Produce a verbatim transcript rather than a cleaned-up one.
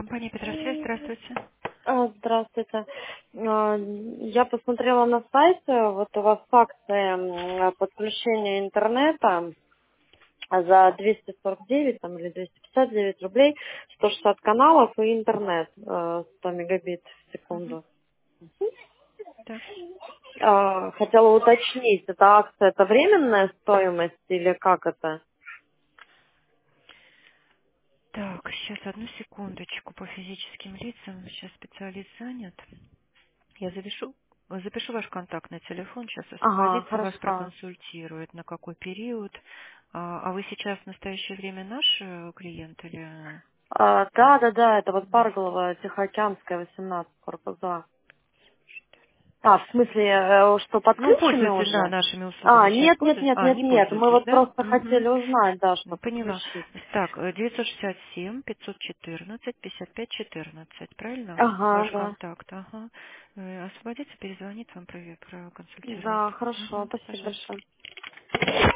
Компания Петросвязь, здравствуйте. А, Здравствуйте. А, Я посмотрела на сайте, вот у вас акция м, подключения интернета за двести сорок девять там, или двести пятьдесят девять рублей, сто шестьдесят каналов и интернет э, сто мегабит в Мгм. секунду. Так. А, Хотела уточнить, эта акция это временная стоимость или как это? Так, сейчас одну секундочку по физическим лицам. Сейчас специалист занят. Я запишу, запишу ваш контактный телефон, сейчас Ага, освободится, вас хорошо. проконсультирует, на какой период. А, а вы сейчас в настоящее время наш э, клиент или... А, м, да, да, да, это вот м, Парголова, Тихоокеанская, восемнадцать, корпус два. А, в смысле, э, что Ну, подключены пользуется, да, уже? нашими услугами А, сейчас нет, нет, пользуетесь? нет, А, нет, не нет. Мы пользуетесь, вот да? просто Угу. хотели узнать, да, что Поняла. подключить. Так, э, девятьсот шестьдесят семь пятьсот четырнадцать пятьдесят пять четырнадцать, правильно? Ага, Ваш да. контакт, ага. Э, Освободится, перезвонит вам, про- Да, проконсультирует. хорошо, Угу, спасибо пожалуйста. большое.